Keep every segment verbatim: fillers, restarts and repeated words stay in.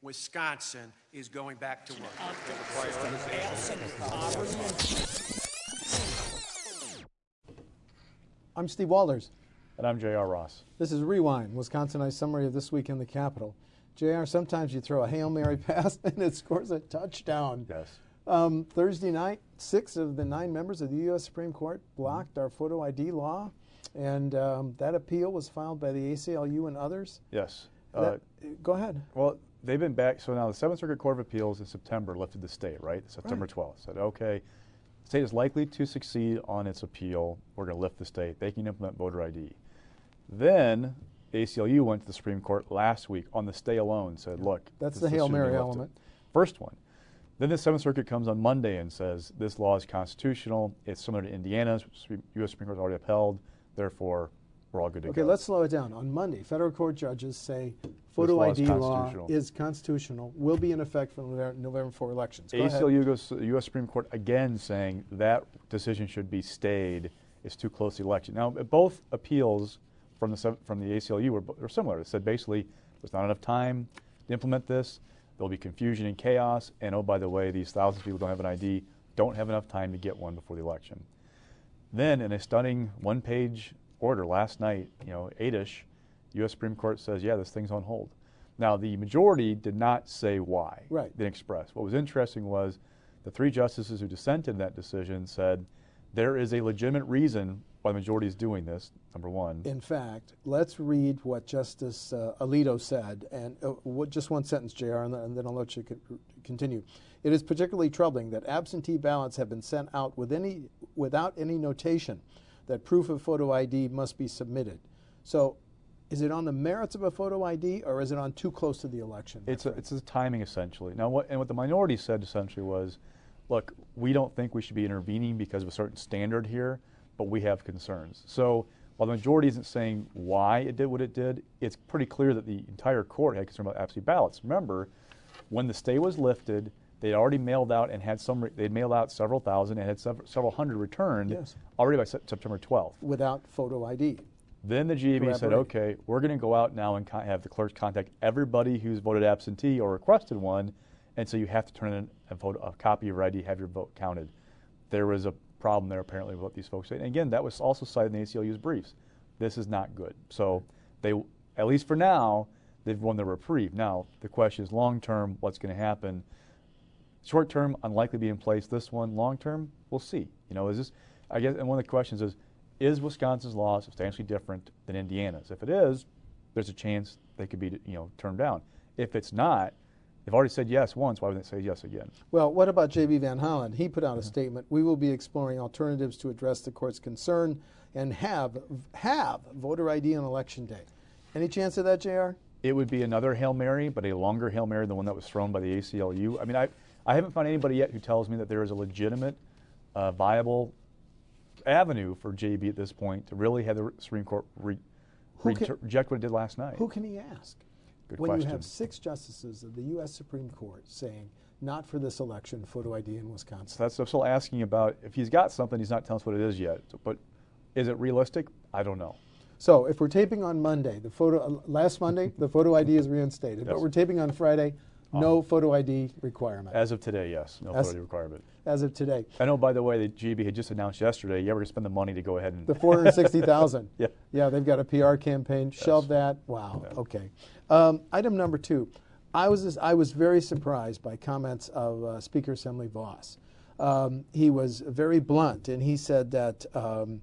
Wisconsin is going back to work. I'm Steve Walters. And I'm J R. Ross. This is Rewind, Wisconsinite summary of this week in the Capitol. J R, sometimes you throw a Hail Mary pass and it scores a touchdown. Yes. Um, Thursday night, six of the nine members of the U S Supreme Court blocked our photo I D law, and um, that appeal was filed by the A C L U and others. Yes. That, uh, go ahead. Well, they've been back. So now the Seventh Circuit Court of Appeals in September lifted the stay, right? September twelfth. Said, okay, the state is likely to succeed on its appeal. We're going to lift the state. They can implement voter I D. Then the A C L U went to the Supreme Court last week on the stay alone, said, look. That's the Hail Mary element. First one. Then the Seventh Circuit comes on Monday and says, this law is constitutional. It's similar to Indiana's, U S Supreme Court already upheld. Therefore, we're all good to okay, go. Okay, let's slow it down. On Monday, federal court judges say photo I D law is constitutional, will be in effect for the November fourth elections. Go A C L U goes to the U S Supreme Court again saying that decision should be stayed. It's too close to the election. Now, both appeals from the from the A C L U were, were similar. It said basically there's not enough time to implement this. There'll be confusion and chaos. And oh, by the way, these thousands of people don't have an I D, don't have enough time to get one before the election. Then, in a stunning one-page order last night, you know, eight-ish, U S Supreme Court says, yeah, this thing's on hold. Now, the majority did not say why. Right. They didn't express. What was interesting was the three justices who dissented in that decision said there is a legitimate reason why the majority is doing this, number one. In fact, let's read what Justice uh, Alito said, and uh, what, just one sentence, J R, and, and then I'll let you co continue. It is particularly troubling that absentee ballots have been sent out with any, without any notation that proof of photo I D must be submitted. So is it on the merits of a photo I D, or is it on too close to the election? It's a, it's a timing, essentially. Now, what, and what the minority said, essentially, was, look, we don't think we should be intervening because of a certain standard here, but we have concerns. So while the majority isn't saying why it did what it did, it's pretty clear that the entire court had concern about absentee ballots. Remember, when the stay was lifted, they'd already mailed out and had some, they'd mailed out several thousand and had several, several hundred returned yes. already by September twelfth. Without photo I D. Then the G A B said, okay, we're going to go out now and have the clerks contact everybody who's voted absentee or requested one, and so you have to turn in a, photo, a copy of your I D, have your vote counted. There was a problem there apparently with what these folks say. And again, that was also cited in the A C L U's briefs. This is not good. So they, at least for now, they've won their reprieve. Now, the question is long term, what's going to happen? Short term, unlikely to be in place. This one, long term, we'll see. You know, is this, I guess, and one of the questions is, is Wisconsin's law substantially different than Indiana's? If it is, there's a chance they could be, you know, turned down. If it's not, they've already said yes once, why wouldn't they say yes again? Well, what about J B Van Hollen? He put out a mm-hmm. statement, we will be exploring alternatives to address the court's concern and have, have voter I D on election day. Any chance of that, J R? It would be another Hail Mary, but a longer Hail Mary than the one that was thrown by the A C L U. I mean, I, I haven't found anybody yet who tells me that there is a legitimate, uh, viable avenue for J B at this point to really have the Supreme Court re re can, reject what it did last night. Who can he ask? Good when question. You have six justices of the U S Supreme Court saying, not for this election, photo I D in Wisconsin. So that's I'm still asking about. If he's got something, he's not telling us what it is yet. So, but is it realistic? I don't know. So if we're taping on Monday, the photo uh, last Monday, the photo I D is reinstated. Yes. But we're taping on Friday, no um, photo I D requirement. As of today, yes, no as, photo I D requirement. As of today. I know, by the way, the G B had just announced yesterday, yeah, we're going to spend the money to go ahead and... The four hundred sixty thousand dollars. Yeah. Yeah, they've got a P R campaign. Yes. Shelve that. Wow, yeah. Okay. Um, item number two. I was, just, I was very surprised by comments of uh, Speaker Assembly Voss. Um, he was very blunt, and he said that um,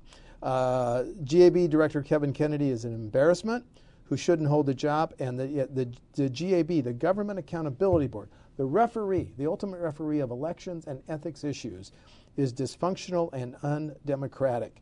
uh, G A B Director Kevin Kennedy is an embarrassment who shouldn't hold the job, and the, the, the G A B, the Government Accountability Board, the referee, the ultimate referee of elections and ethics issues, is dysfunctional and undemocratic.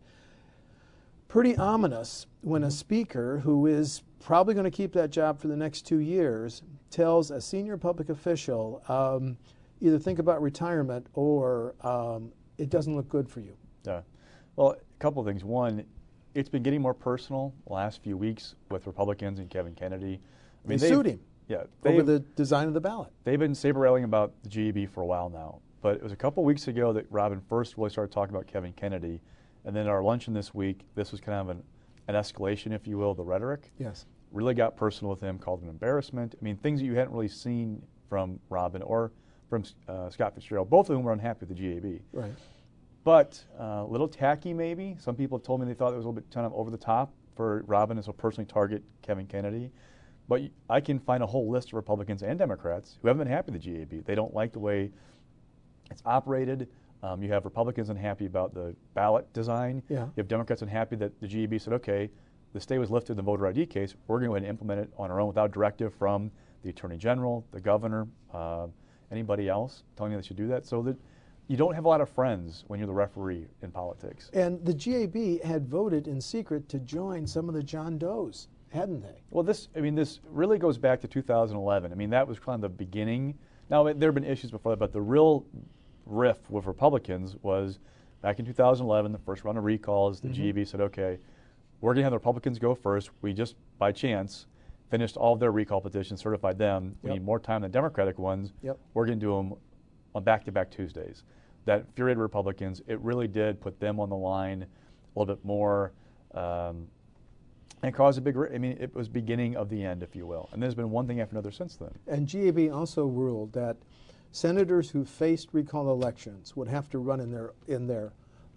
Pretty ominous when a speaker who is probably going to keep that job for the next two years tells a senior public official, um, either think about retirement or um, it doesn't look good for you. Yeah. Well, a couple of things. One, it's been getting more personal the last few weeks with Republicans and Kevin Kennedy. I mean, they sued him yeah, over the design of the ballot. They've been saber-railing about the G A B for a while now. But it was a couple of weeks ago that Robin first really started talking about Kevin Kennedy. And then at our luncheon this week, this was kind of an, an escalation, if you will, the rhetoric. Yes. really got personal with him, called him an embarrassment. I mean, things that you hadn't really seen from Robin or from uh, Scott Fitzgerald, both of whom were unhappy with the G A B. Right. But uh, a little tacky, maybe. Some people have told me they thought it was a little bit kind of over the top for Robin to so personally target Kevin Kennedy. But I can find a whole list of Republicans and Democrats who haven't been happy with the G A B. They don't like the way it's operated. Um, you have Republicans unhappy about the ballot design. Yeah. You have Democrats unhappy that the G A B said, okay, the stay was lifted in the voter I D case. We're going to go ahead and implement it on our own without directive from the Attorney General, the Governor, uh, anybody else telling you they should do that. So that you don't have a lot of friends when you're the referee in politics. And the G A B had voted in secret to join some of the John Does, hadn't they? Well, this, I mean, this really goes back to two thousand eleven. I mean, that was kind of the beginning. Now, there have been issues before that, but the real riff with Republicans was back in two thousand eleven, the first round of recalls, the mm-hmm. G A B said, okay, we're going to have the Republicans go first. We just, by chance, finished all of their recall petitions, certified them. We yep. need more time than Democratic ones. Yep. We're going to do them on back-to-back Tuesdays. That infuriated Republicans. It really did put them on the line a little bit more, um, and caused a big, I mean, it was beginning of the end, if you will. And there's been one thing after another since then. And G A B also ruled that senators who faced recall elections would have to run in their in their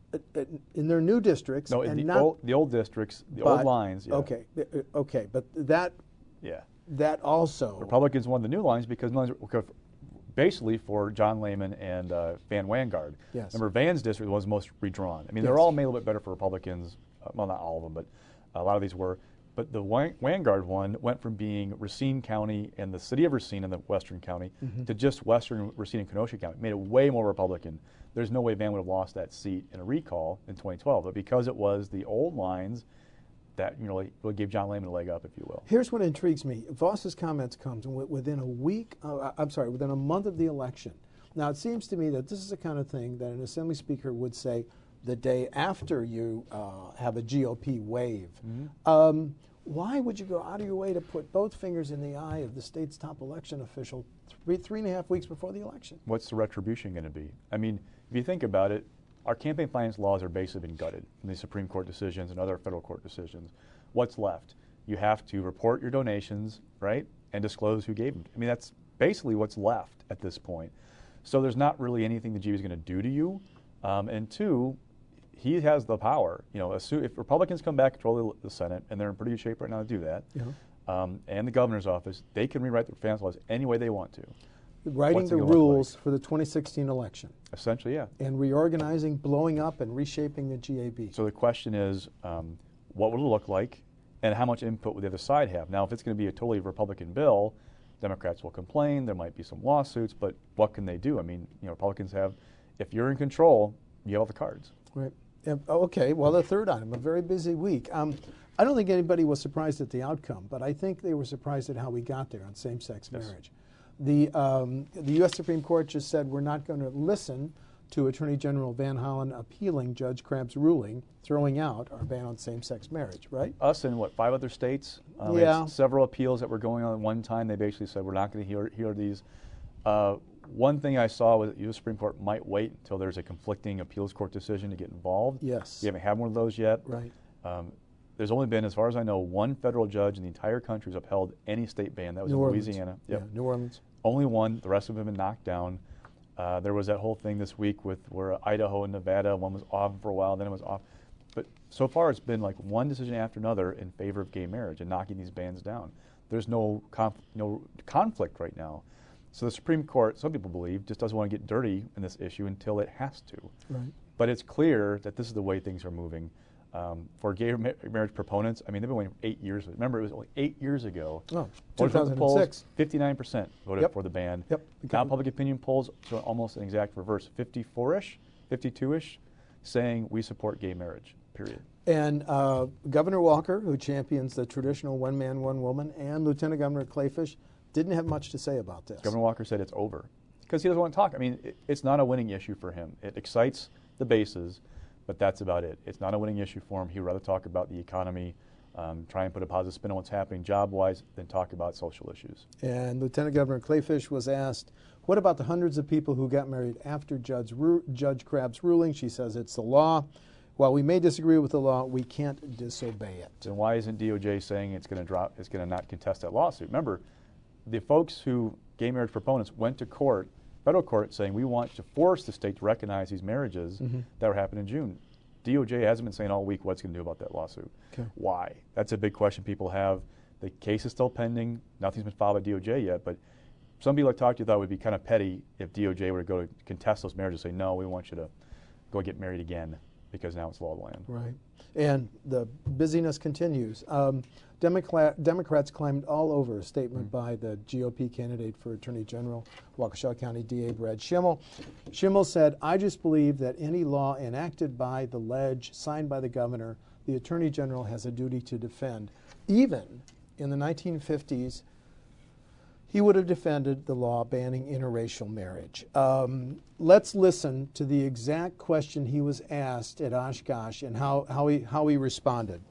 in their new districts. No, and in the, not, old, the old districts, the but, old lines. Yeah. Okay, okay, but that yeah that also Republicans won the new lines because lines were basically for John Lehman and uh, Van Wangard. Yes. Remember, Van's district was most redrawn. I mean, yes. they're all made a little bit better for Republicans. Uh, well, not all of them, but a lot of these were. But the Wang- Wangard one went from being Racine County and the city of Racine in the western county mm-hmm. to just western Racine and Kenosha County. It made it way more Republican. There's no way Van would have lost that seat in a recall in twenty twelve. But because it was the old lines, that you know really gave John Lehman a leg up, if you will. Here's what intrigues me. Voss's comments comes within a week, uh, I'm sorry, within a month of the election. Now, it seems to me that this is the kind of thing that an Assembly Speaker would say the day after you uh, have a G O P wave. Mm-hmm. um, why would you go out of your way to put both fingers in the eye of the state's top election official three, three and a half weeks before the election? What's the retribution going to be? I mean, if you think about it, our campaign finance laws are basically been gutted in the Supreme Court decisions and other federal court decisions. What's left? You have to report your donations, right, and disclose who gave them. I mean, that's basically what's left at this point. So there's not really anything the G A B is going to do to you. Um, and two, he has the power. You know, if Republicans come back, control the, the Senate, and they're in pretty good shape right now to do that, yeah. um, and the governor's office, they can rewrite the finance laws any way they want to. Writing What's the rules like? for the twenty sixteen election. Essentially, yeah. And reorganizing, blowing up, and reshaping the G A B. So the question is, um, what would it look like, and how much input would the other side have? Now, if it's going to be a totally Republican bill, Democrats will complain. There might be some lawsuits, but what can they do? I mean, you know, Republicans have, if you're in control, you have all the cards. Right. Okay, well, the third item, a very busy week. Um, I don't think anybody was surprised at the outcome, but I think they were surprised at how we got there on same-sex yes. marriage. The, um, the U S Supreme Court just said we're not going to listen to Attorney General Van Hollen appealing Judge Crabb's ruling, throwing out our ban on same-sex marriage, right? Us and, what, five other states? Um, yeah. Several appeals that were going on at one time. They basically said we're not going to hear, hear these. Uh, One thing I saw was that the U S Supreme Court might wait until there's a conflicting appeals court decision to get involved. Yes. We haven't had one of those yet. Right. Um, there's only been, as far as I know, one federal judge in the entire country who's upheld any state ban. That was New in Orleans. Louisiana. Yep. Yeah, New Orleans. Only one. The rest of them have been knocked down. Uh, there was that whole thing this week with where Idaho and Nevada, one was off for a while, then it was off. But so far it's been like one decision after another in favor of gay marriage and knocking these bans down. There's no, conf no conflict right now. So the Supreme Court, some people believe, just doesn't want to get dirty in this issue until it has to. Right. But it's clear that this is the way things are moving. Um, for gay ma marriage proponents, I mean, they've been waiting eight years. Remember, it was only eight years ago. Oh, two thousand six. fifty-nine percent voted yep. for the ban. Yep. Now public opinion polls show almost an exact reverse, fifty-four-ish, fifty-two-ish, saying we support gay marriage, period. And uh, Governor Walker, who champions the traditional one-man, one-woman, and Lieutenant Governor Clayfish didn't have much to say about this. Governor Walker said it's over because he doesn't want to talk. I mean, it, it's not a winning issue for him. It excites the bases, but that's about it. It's not a winning issue for him. He'd rather talk about the economy, um, try and put a positive spin on what's happening job-wise than talk about social issues. And Lieutenant Governor Clayfish was asked, what about the hundreds of people who got married after Judge, Ru Judge Crabb's ruling? She says it's the law. While we may disagree with the law, we can't disobey it. Then why isn't D O J saying it's going to drop? It's going to not contest that lawsuit? Remember, the folks who gay marriage proponents went to court, federal court, saying we want to force the state to recognize these marriages mm-hmm. that were happening in June. D O J hasn't been saying all week what's going to do about that lawsuit. Okay. Why? That's a big question people have. The case is still pending. Nothing's been filed by D O J yet, but some people I talked to thought it would be kind of petty if D O J were to go to contest those marriages and say, no, we want you to go get married again because now it's law of the land. Right. And the busyness continues. Um, Democrat, Democrats climbed all over a statement mm-hmm. by the G O P candidate for Attorney General, Waukesha County D A Brad Schimel. Schimel said, I just believe that any law enacted by the ledge, signed by the governor, the Attorney General has a duty to defend. Even in the nineteen fifties, he would have defended the law banning interracial marriage. Um, let's listen to the exact question he was asked at Oshkosh and how, how, he, how he responded.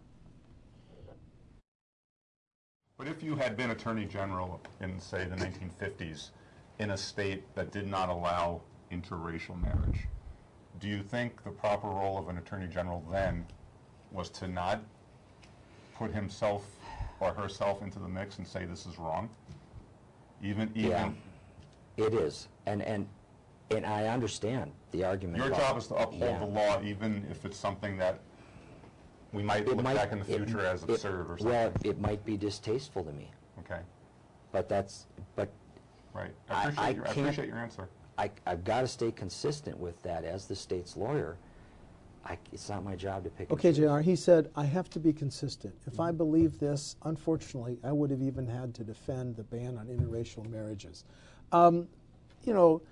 But if you had been Attorney General in, say, the nineteen fifties in a state that did not allow interracial marriage, do you think the proper role of an Attorney General then was to not put himself or herself into the mix and say this is wrong? Even, even yeah, it is, and and and I understand the argument. Your about, job is to uphold yeah. the law, even if it's something that we might it look might, back in the future it, as absurd it, or something. Well, it might be distasteful to me. Okay. But that's but. Right. I appreciate, I, I your, I appreciate your answer. I I've got to stay consistent with that as the state's lawyer. I, it's not my job to pick. Okay, J R, he said, I have to be consistent. If I believe this, unfortunately, I would have even had to defend the ban on interracial marriages. Um, you know,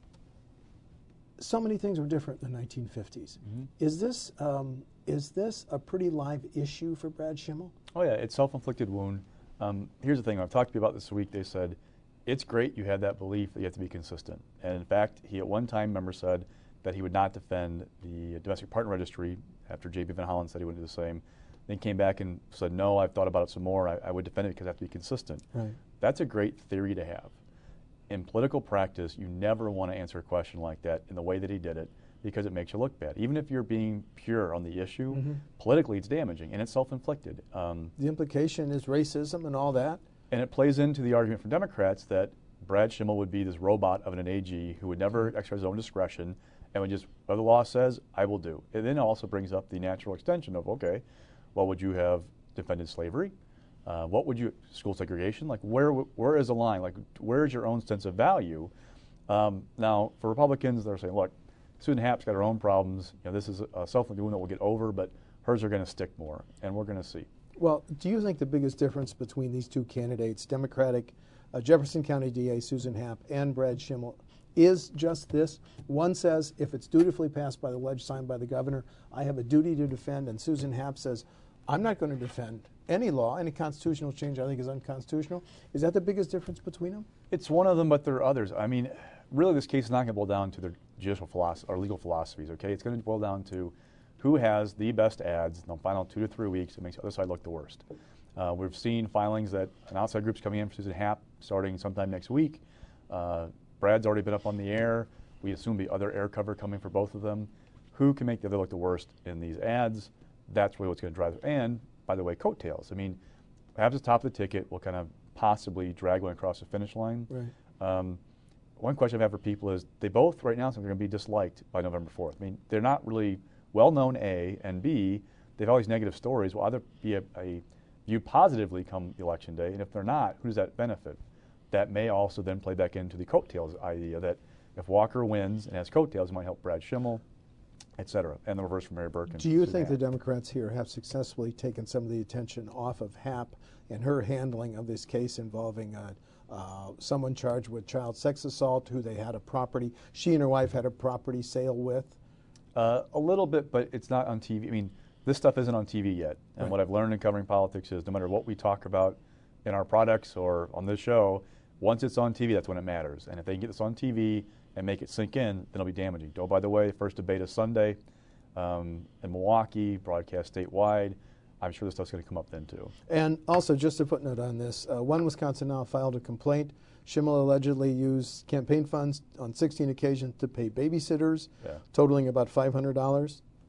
so many things were different in the nineteen fifties. Mm-hmm. Is this um, is this a pretty live issue for Brad Schimel? Oh yeah, it's self-inflicted wound. Um, here's the thing, I've talked to people about this week, they said, it's great you had that belief that you have to be consistent. And in fact, he at one time, member said, that he would not defend the domestic partner registry after J B Van Hollen said he would do the same. Then came back and said, no, I've thought about it some more. I, I would defend it because I have to be consistent. Right. That's a great theory to have. In political practice, you never want to answer a question like that in the way that he did it because it makes you look bad. Even if you're being pure on the issue, mm-hmm. politically it's damaging and it's self-inflicted. Um, the implication is racism and all that. And it plays into the argument from Democrats that Brad Schimel would be this robot of an A G who would never exercise his own discretion and would just, whatever the law says, I will do. And then it also brings up the natural extension of, okay, well, would you have defended slavery? Uh, what would you, school segregation? Like, where where is the line? Like, where is your own sense of value? Um, now, for Republicans, they're saying, look, Susan Happ's got her own problems. You know, this is a self-inflicted wound that we'll get over, but hers are going to stick more, and we're going to see. Well, do you think the biggest difference between these two candidates, Democratic uh, Jefferson County D A Susan Happ and Brad Schimel, is just this? One says, if it's dutifully passed by the ledge, signed by the governor, I have a duty to defend, and Susan Happ says, I'm not going to defend any law, any constitutional change I think is unconstitutional. Is that the biggest difference between them? It's one of them, but there are others. I mean, really this case is not going to boil down to their judicial philosophy or legal philosophies, okay? It's going to boil down to who has the best ads in the final two to three weeks that makes the other side look the worst. Uh, we've seen filings that an outside group's coming in for Susan Happ starting sometime next week. Uh, Brad's already been up on the air. We assume the other air cover coming for both of them. Who can make the other look the worst in these ads? That's really what's going to drive it. And, by the way, coattails. I mean, perhaps the top of the ticket will kind of possibly drag one across the finish line. Right. Um, one question I have for people is they both right now seem they're going to be disliked by November fourth. I mean, they're not really well-known, A, and B, they have all these negative stories. Will either be a, a viewed positively come election day, and if they're not, who does that benefit? That may also then play back into the coattails idea that if Walker wins and has coattails, it might help Brad Schimel, et cetera, and the reverse for Mary Burke. Do you think the Democrats here have successfully taken some of the attention off of Happ and her handling of this case involving uh, uh, someone charged with child sex assault who they had a property, she and her wife had a property sale with? Uh, a little bit, but it's not on T V. I mean, this stuff isn't on T V yet. And right. What I've learned in covering politics is no matter what we talk about in our products or on this show, once it's on T V, that's when it matters. And if they can get this on T V and make it sink in, then it'll be damaging. Oh, by the way, first debate is Sunday um, in Milwaukee, broadcast statewide. I'm sure this stuff's going to come up then, too. And also, just a footnote on this, uh, one Wisconsin now filed a complaint. Schimel allegedly used campaign funds on sixteen occasions to pay babysitters, yeah. totaling about five hundred dollars.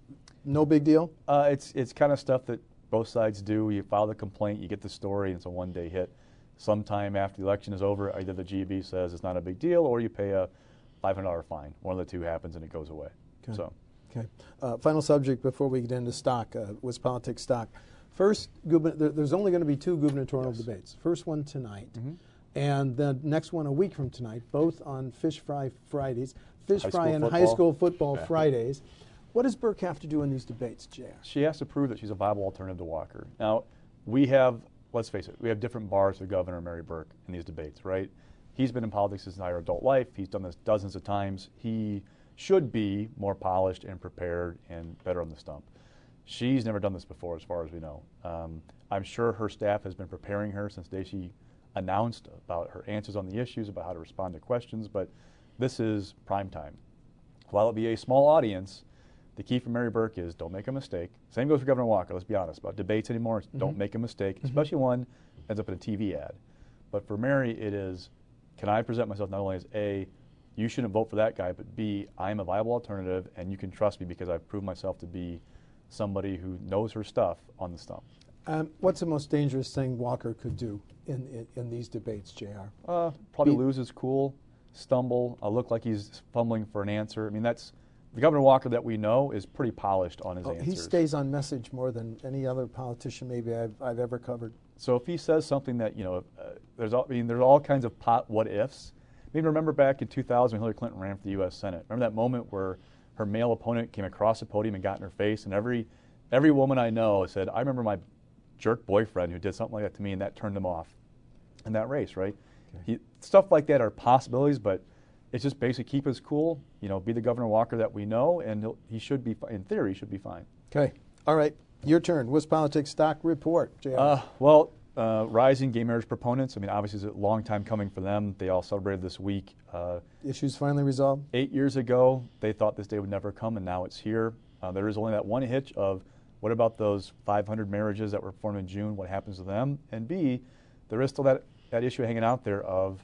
no big deal? Uh, it's it's kind of stuff that both sides do. You file the complaint, you get the story, and it's a one-day hit. Sometime after the election is over, either the G B says it's not a big deal, or you pay a five hundred dollar fine. One of the two happens, and it goes away. Okay. So, okay. Uh, final subject before we get into stock, uh, was politics stock. First, guber- there, there's only going to be two gubernatorial Yes. debates. First one tonight, mm-hmm. and the next one a week from tonight, both on Fish Fry Fridays, Fish High Fry school and football. High School Football Yeah. Fridays. What does Burke have to do in these debates, J R? She has to prove that she's a viable alternative to Walker. Now, we have, let's face it, we have different bars for Governor Mary Burke in these debates, right? He's been in politics his entire adult life. He's done this dozens of times. He should be more polished and prepared and better on the stump. She's never done this before, as far as we know. Um, I'm sure her staff has been preparing her since the day she announced about her answers on the issues, about how to respond to questions, but this is prime time. While it be a small audience, the key for Mary Burke is don't make a mistake. Same goes for Governor Walker, let's be honest. About debates anymore, mm-hmm. don't make a mistake, mm-hmm. especially one ends up in a T V ad. But for Mary, it is, can I present myself not only as A, you shouldn't vote for that guy, but B, I am a viable alternative, and you can trust me because I've proved myself to be somebody who knows her stuff on the stump. Um, what's the most dangerous thing Walker could do in, in, in these debates, J R? Uh, probably Be- lose his cool, stumble, uh, look like he's fumbling for an answer. I mean, that's the Governor Walker that we know is pretty polished on his Oh, answers. he stays on message more than any other politician maybe I've, I've ever covered. So if he says something that, you know, uh, there's all, I mean, there's all kinds of pot what ifs. I mean, remember back in two thousand when Hillary Clinton ran for the U S Senate. Remember that moment where her male opponent came across the podium and got in her face, and every every woman I know said, I remember my jerk boyfriend who did something like that to me, and that turned him off in that race, right? Okay. He, stuff like that are possibilities, but it's just basically keep his cool, you know, be the Governor Walker that we know, and he'll, he should be, fi- in theory, he should be fine. Okay. All right. Your turn. What's politics stock report, J R? Uh, well, uh, rising gay marriage proponents, I mean, obviously it's a long time coming for them. They all celebrated this week. Uh, Issues finally resolved? eight years ago, they thought this day would never come, and now it's here. Uh, there is only that one hitch of what about those five hundred marriages that were formed in June? What happens to them? And B, there is still that, that issue hanging out there of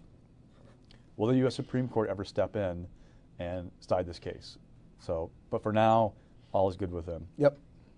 will the U S Supreme Court ever step in and decide this case? So, but for now, all is good with them. Yep.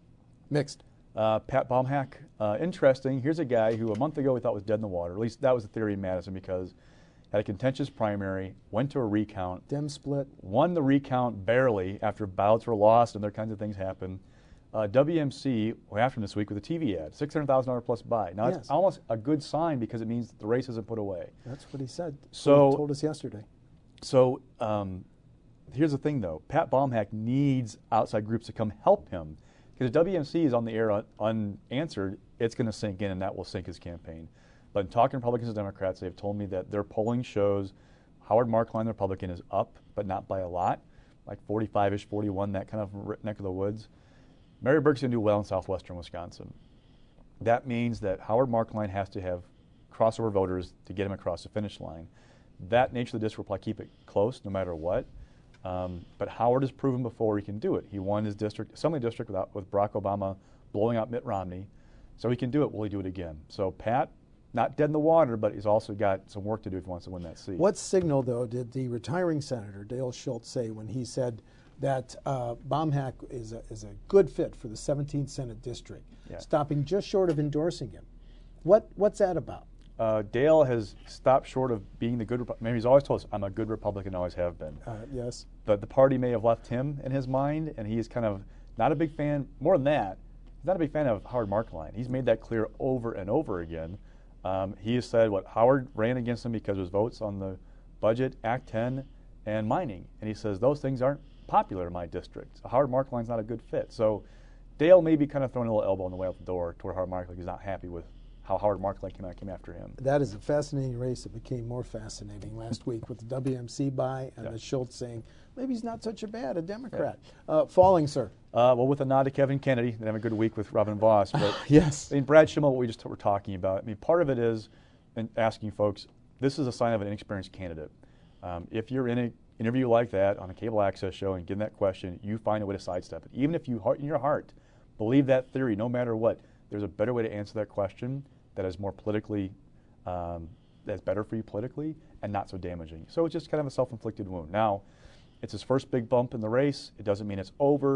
Mixed. Uh, Pat Baumhack, uh, interesting. Here's a guy who a month ago we thought was dead in the water. At least that was the theory in Madison, because had a contentious primary, went to a recount, Dem split. won the recount barely after ballots were lost and other kinds of things happened. Uh, W M C went after him this week with a T V ad, six hundred thousand dollars plus buy. Now, Yes. it's almost a good sign because it means that the race isn't put away. That's what he said. So- He told us yesterday. So um, here's the thing, though. Pat Baumhack needs outside groups to come help him. Because if W M C is on the air un- unanswered, it's going to sink in, and that will sink his campaign. But in talking to Republicans and Democrats, they've told me that their polling shows Howard Markline, the Republican, is up, but not by a lot, like forty-five-ish, forty-one, that kind of r- neck of the woods. Mary Burke's going to do well in southwestern Wisconsin. That means that Howard Markline has to have crossover voters to get him across the finish line. That nature of the district will probably keep it close no matter what. Um, but Howard has proven before he can do it. He won his district, assembly district without, with Barack Obama blowing out Mitt Romney. So he can do it. Will he do it again? So Pat, not dead in the water, but he's also got some work to do if he wants to win that seat. What signal, though, did the retiring senator, Dale Schultz, say when he said that uh, Baumhack is a, is a good fit for the seventeenth Senate District, Yeah. stopping just short of endorsing him? What What's that about? Uh, Dale has stopped short of being the good Republican. Maybe he's always told us, I'm a good Republican, always have been. Uh, yes. But the party may have left him in his mind, and he is kind of not a big fan, more than that, he's not a big fan of Howard Markline. He's made that clear over and over again. Um, he has said what Howard ran against him because of his votes on the budget, Act ten, and mining. And he says those things aren't popular in my district. So Howard Markline's not a good fit. So Dale may be kind of throwing a little elbow on the way out the door toward Howard Markline. He's not happy with how Howard Markline came, out, came after him. That is a fascinating race. It became more fascinating last week with the W M C buy and Yeah. the Schultz saying maybe he's not such a bad a Democrat. Uh, falling, sir. Uh, well, with a nod to Kevin Kennedy, they have a good week with Robin Voss. But Yes. I mean, Brad Schimmel, what we just were talking about. I mean, part of it is in asking folks. This is a sign of an inexperienced candidate. Um, if you're in an interview like that on a cable access show and getting that question, you find a way to sidestep it. Even if you, heart in your heart, believe that theory, no matter what, there's a better way to answer that question that is more politically, um, that's better for you politically and not so damaging. So it's just kind of a self-inflicted wound. Now, it's his first big bump in the race. It doesn't mean it's over.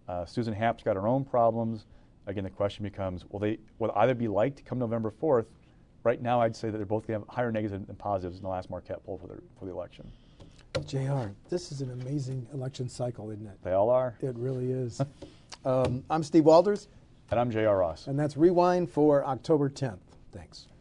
Uh, Susan Happ's got her own problems. Again, the question becomes, will they will either be liked come November fourth? Right now, I'd say that they're both going to have higher negatives than positives in the last Marquette poll for the, for the election. J R, this is an amazing election cycle, isn't it? They all are. It really is. um, I'm Steve Walters. And I'm J R Ross. And that's Rewind for October tenth. Thanks.